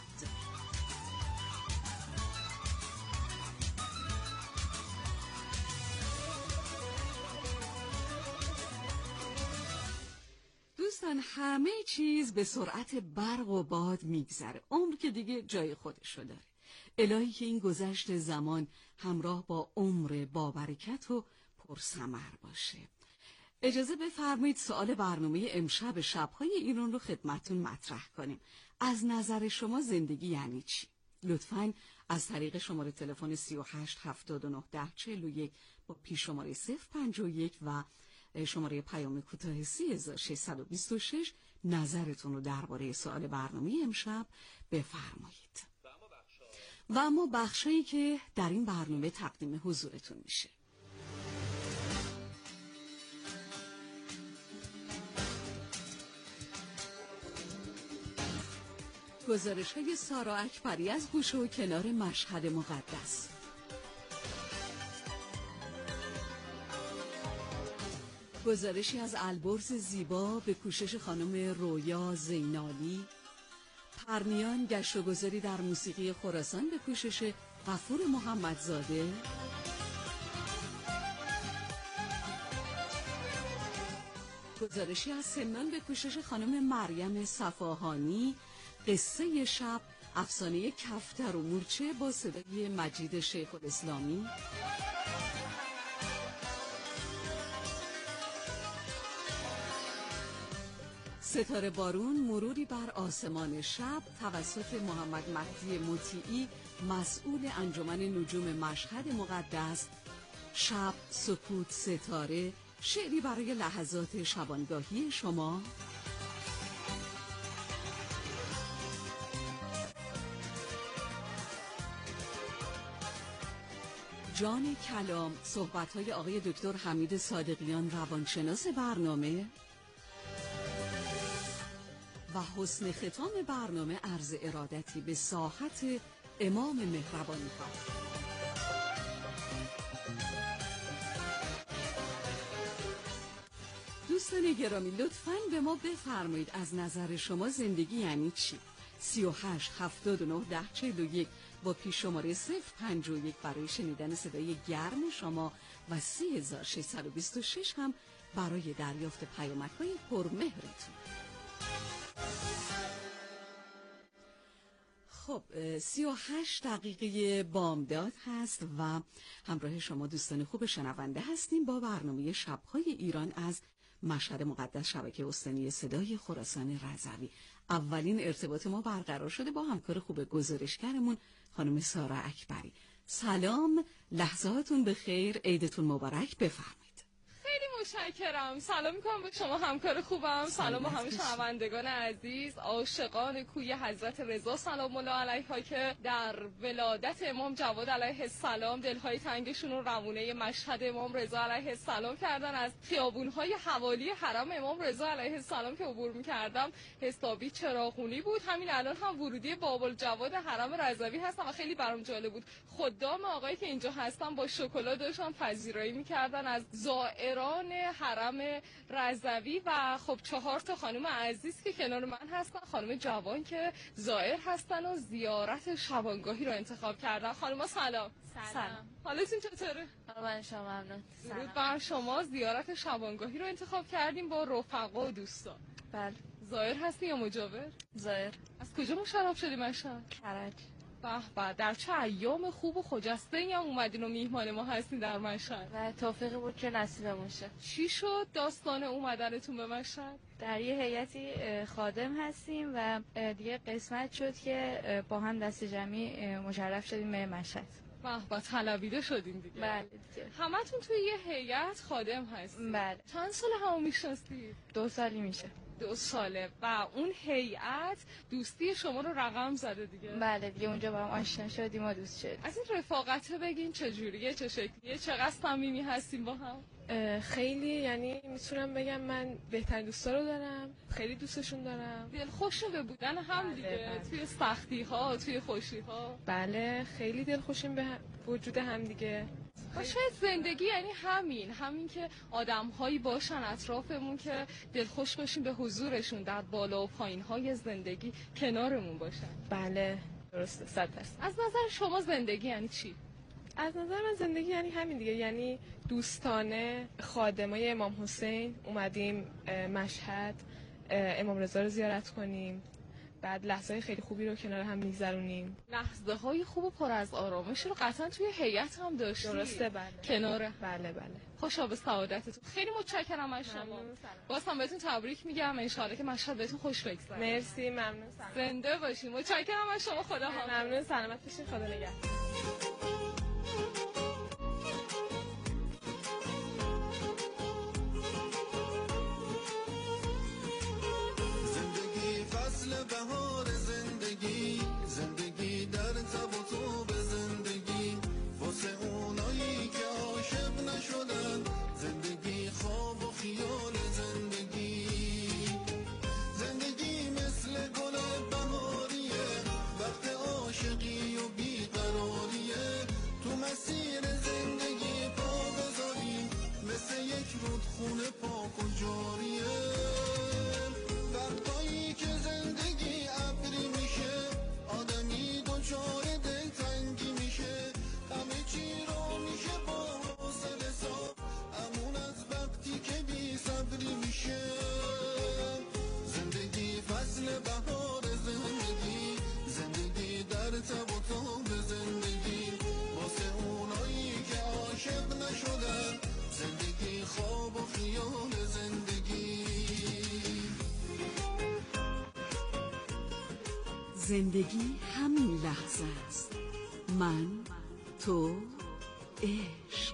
دوستان همه چیز به سرعت برق و باد میگذره. عمر که دیگه جای خودشو داره. الهی که این گذشت زمان همراه با عمر با برکت و پرثمر باشه. اجازه بفرمایید سوال برنامه امشب شب‌های ایران رو خدمتتون مطرح کنیم. از نظر شما زندگی یعنی چی؟ لطفاً از طریق شماره تلفن 38 79 10 41 با پیش‌شماره 051 و شماره پیام کوتاه 3626 نظرتون رو درباره سوال برنامه امشب بفرمایید. و اما بخشایی که در این برنامه تقدیم حضورتون میشه. گزارش‌های سارا اکبری از گوشه و کنار مشهد مقدس. گزارشی از البرز زیبا به کوشش خانم رویا زینالی. پرنیان گشت و گذاری در موسیقی خراسان به کوشش غفور محمدزاده. گزارشی از سمنان به کوشش خانم مریم صفاهانی. قصه شب، افسانه کفتر و مورچه با صدای مجید شیخ الاسلامی. ستاره بارون، مروری بر آسمان شب توسط محمد مهدی مطیعی، مسئول انجمن نجوم مشهد مقدس. شب، سکوت، ستاره، شعری برای لحظات شبانگاهی شما. جان کلام، صحبت‌های آقای دکتر حمید صادقیان، روانشناس برنامه. و حسن ختام برنامه عرض ارادتی به ساحت امام مهربانی ها. دوستان گرامی، لطفاً به ما بفرمایید از نظر شما زندگی یعنی چی؟ 38 79 10 41 با پیش شماره 051 برای شنیدن صدای گرم شما و 3626 هم برای دریافت پیامک‌های پرمهرتون. خب 38 دقیقه بامداد هست و همراه شما دوستان خوب شنونده هستیم با برنامه شب‌های ایران از مشهد مقدس، شبکه استانی صدای خراسان رضوی. اولین ارتباط ما برقرار شده با همکار خوب گزارشگرمون خانم سارا اکبری. سلام، لحظاتون به خیر، عیدتون مبارک، بفرمایید. خیلی متشکرم. سلام میکنم به شما همکار خوبم. سلام به همه شنوندگان عزیز، عاشقان کوی حضرت رضا سلام الله علیها که در ولادت امام جواد علیه السلام دلهای تنگشون رو روونه مشهد امام رضا علیه السلام کردن. از خیابونهای حوالی حرم امام رضا علیه السلام که عبور میکردم حسابی چراغونی بود. همین الان هم ورودی باب الجواد حرم رضوی هستم و خیلی برام جالب بود. خدام آقایی که اینجا هستن با شکلات داشتن پذیرایی میکردن از زائران حرم رضوی و خب 4 تا خانم عزیز که کنار من هستن، خانم جوان که زائر هستن و زیارت شبانگاهی رو انتخاب کردن. خانم سلام. سلام. حالتون چطوره؟ من شما ممنون. درود بر شما. زیارت شبانگاهی رو انتخاب کردیم با رفقا و دوستان. بله. زائر هستی یا مجاور؟ زائر. از کجا مشرف شدی مشهد؟ کرج. به در چه ایام خوب و خجسته‌ای هم اومدین و میهمان ما هستین در مشهد. و توفیقی بود که نصیبمون شد. چی شد داستان اومدنتون به مشهد؟ در یه هیئتی خادم هستیم و دیگه قسمت شد که با هم دست جمعی مشرف شدیم به مشهد. به طلبیده شدیم دیگه. بله دیگه. همتون توی یه هیئت خادم هستید. بله. چند سال همو میشناسید؟ 2 سالی میشه. 2 ساله و اون هیئت دوستی شما رو رقم زده دیگه. بله دیگه اونجا با هم آشنا شدیم و دوست شدیم. از این رفاقت بگین چجوریه، چه شکلیه، چقدر صمیمی هستیم با هم؟ خیلی، یعنی میتونم بگم من بهترین دوستا رو دارم، خیلی دوستشون دارم. دلخوش به بودن هم دیگه. بله. توی سختی ها، توی خوشی ها. بله خیلی دلخوشیم به وجود هم دیگه. شاید زندگی یعنی همین که آدم‌هایی باشن اطرافمون که دلخوش باشیم به حضورشون، در بالا و پایین‌های زندگی کنارمون باشن. بله درسته 100%. از نظر شما زندگی یعنی چی؟ از نظر من زندگی یعنی همین دیگه، یعنی دوستانه خادمای امام حسین اومدیم مشهد امام رضا رو زیارت کنیم، بعد لحظه‌های خیلی خوبی رو کنار هم می‌گذرونیم. لحظه‌های خوب و پر از آرامش رو قطعاً توی هیئت هم داشتید. درسته بله. کنار. بله. خوشا به سعادتتون. خیلی متشکرم از شما. باز هم بهتون تبریک میگم، ان شاءالله که مشهد بهتون خوش بگذره. مرسی، ممنون. زنده باشین. متشکرم از شما. خدا حافظ. ممنون، سلامت باشین. خدا نگهدار. بهار زندگی در تب و توب زندگی، واسه اونایی که عاشق نشدن، زندگی خواب و خیال زندگی مثل گل بهاریه، وقت عاشقی و بیقراریه، تو مسیر زندگی همین لحظه است. من، تو، عشق.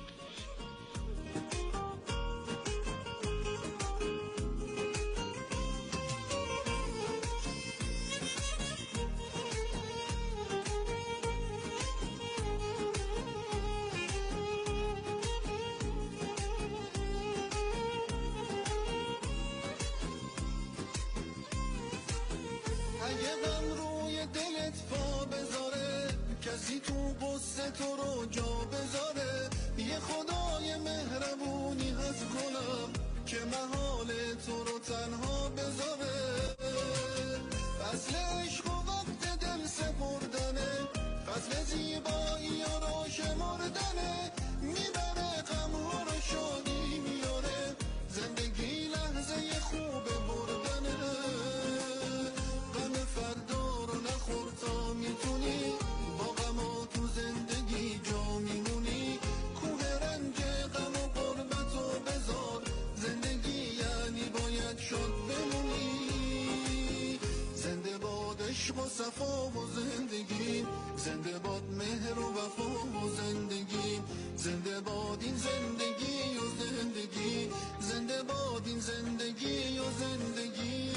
اگه غم روی دلت پا بذاره، کسی تو قصه تو رو جا بذاره، یه خدای مهربونی هست کنم که محال تو رو تنها بذاره. فصل عشق و وقت دل سپردنه، فصل زیبایی و را شمردنه، میبره غمها رو شادی میاره، زندگی لحظه خوب بردنه. غم فردا رو نخور تا میتونی، با غما تو زندگی جا میمونی، کوه رنج غم و غربت رو بذار، زندگی یعنی باید شاد بمونی. زنده باد عشق و صفا و زندگی، زنده باد مهر و وفا و زندگی، زنده باد این زندگی و زندگی، زنده باد این زندگی و زندگی.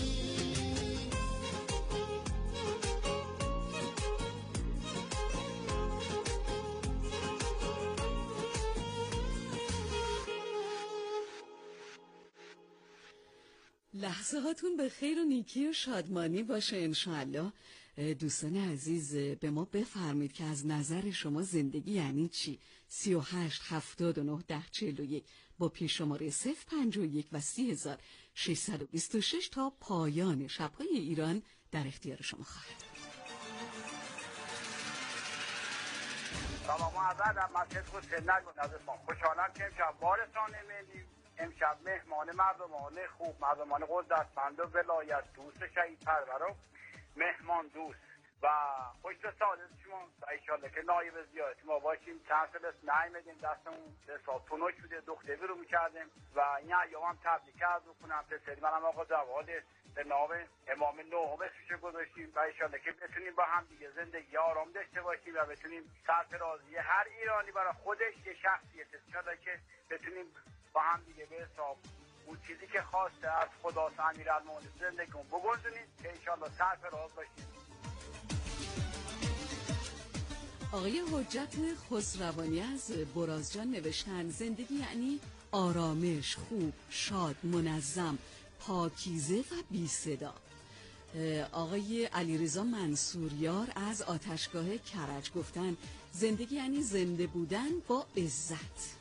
لحظه هاتون به خیر و نیکی و شادمانی باشه انشاءالله. دوستان عزیز به ما بفرمید که از نظر شما زندگی یعنی چی؟ 38 79 10 41 با پیش‌شماره 051 و 30626 تا پایان شب‌های ایران در اختیار شما خواهد. سلام و عرض ادب. مسجد حسین نگونازتون خوشحالم که امشب وارثان ملی، امشب مهمان مردمان خوب، مردمان قدرتمند و ولایت دوست شهید پرورم، مهمان دوست و خوش به سعادت شما و ایشالله که نایب زیارت ما باشیم. چند سال است نیامدیم، دستمون به حساب تونک بوده، دختری رو میکردیم و این ایام هم تبریک عرض بکنم. پسری منم آقا جواد به نام امام نهم اسمش گذاشتیم و ایشالله که بتونیم با هم دیگه زندگی آرام داشته باشیم و بتونیم سرفرازی هر ایرانی برای خودش یه شخصیت انشالله که بتونیم با هم دیگه به حساب اون چیزی که خواسته از خدا امیرالمومنین زندگیمون بگنجونیم که انشالله سرفراز باشیم. آقای حجت خسروانی از برازجان نوشتن زندگی یعنی آرامش، خوب، شاد، منظم، پاکیزه و بی صدا. آقای علیرضا منصوریار از آتشگاه کرج گفتن زندگی یعنی زنده بودن با عزت.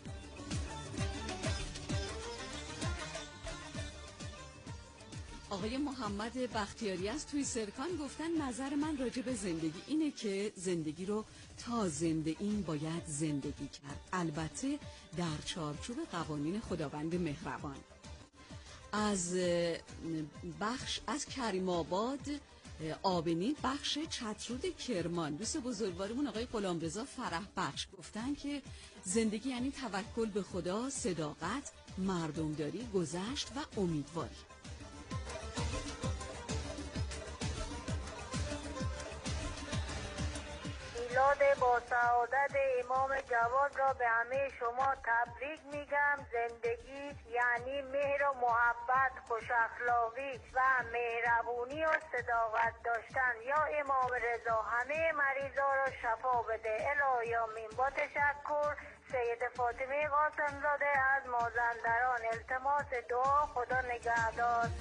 آقای محمد بختیاری از توی سرکان گفتن نظر من راجع به زندگی اینه که زندگی رو تا زنده این باید زندگی کرد، البته در چارچوب قوانین خداوند مهربان. از کریم آباد آبنی بخش چترود کرمان دوست بزرگوارمون آقای غلامرضا فرح بخش گفتن که زندگی یعنی توکل به خدا، صداقت، مردمداری، گذشت و امیدواری. میلاد با سعادت امام جواد را به همه شما تبریک میگم. زندگی یعنی مهر و محبت، خوش اخلاقی و مهربونی و صداقت داشتن. یا امام رضا همه مریضا را شفا بده. الهی آمین. با تشکر. سید فاطمه قاسم زاده از مازندران. التماس دعا. خدا نگهدار.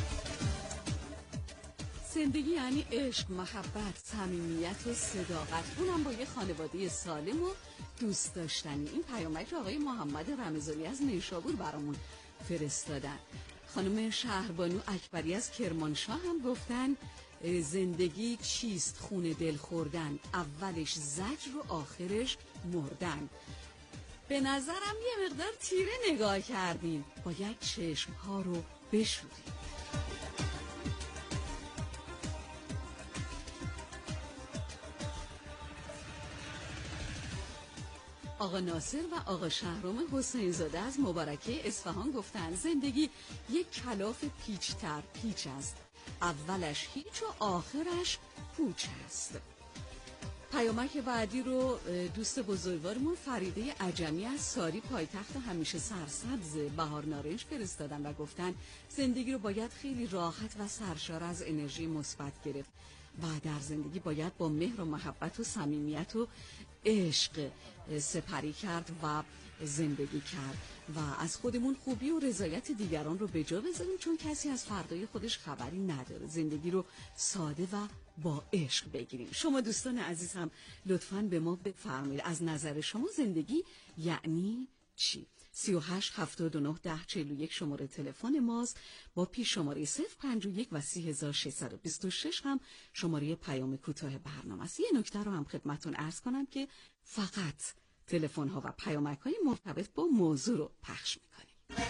زندگی یعنی عشق، محبت، صمیمیت و صداقت، اونم با یه خانواده سالم و دوست داشتنی. این پیامک رو آقای محمد رمضانی از نیشابور برامون فرستادن. خانم شهربانو اکبری از کرمانشاه هم گفتن زندگی چیست؟ خون دل خوردن، اولش زجر و آخرش مردن. به نظرم یه مقدار تیره نگاه کردین، باید چشمها رو بشوریم. آقا ناصر و آقا شهرام حسین زاده از مبارکه اصفهان گفتن زندگی یک کلاف پیچ است، اولش هیچ و آخرش پوچ است. پیامک بعدی رو دوست بزرگوارمون فریده عجمی از ساری پایتخت همیشه سرسبز بهار نارنج فرستادن و گفتن زندگی رو باید خیلی راحت و سرشار از انرژی مثبت گرفت و در زندگی باید با مهر و محبت و صمیمیت و عشق سپری کرد و زندگی کرد و از خودمون خوبی و رضایت دیگران رو به جا بذاریم، چون کسی از فردای خودش خبری نداره. زندگی رو ساده و با عشق بگیریم. شما دوستان عزیز هم لطفاً به ما بفرمایید از نظر شما زندگی یعنی چی؟ 38 79 10 41 شماره تلفن ماست، با پیش شماره 051 و 3626 هم شماره پیام کوتاه برنامه است. یه نکته رو هم خدمتتون عرض کنم که فقط تلفن ها و پیامک های مرتبط با موضوع رو پخش میکنیم.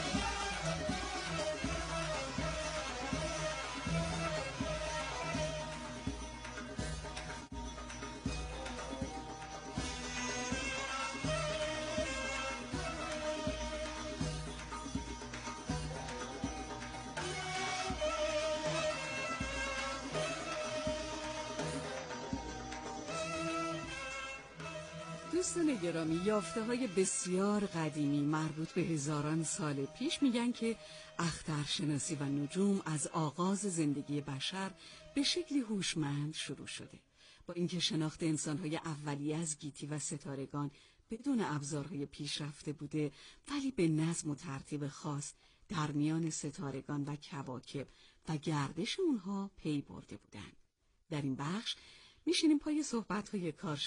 دوستان گرامی، یافته‌های بسیار قدیمی مربوط به هزاران سال پیش میگن که اخترشناسی و نجوم از آغاز زندگی بشر به شکلی هوشمند شروع شده. با اینکه شناخت انسان‌های اولیه از گیتی و ستارگان بدون ابزارهای پیشرفته بوده، ولی به نظم و ترتیب خاص در میان ستارگان و کواکب و گردش اونها پی برده بودند. در این بخش میشینیم پای صحبت‌های کار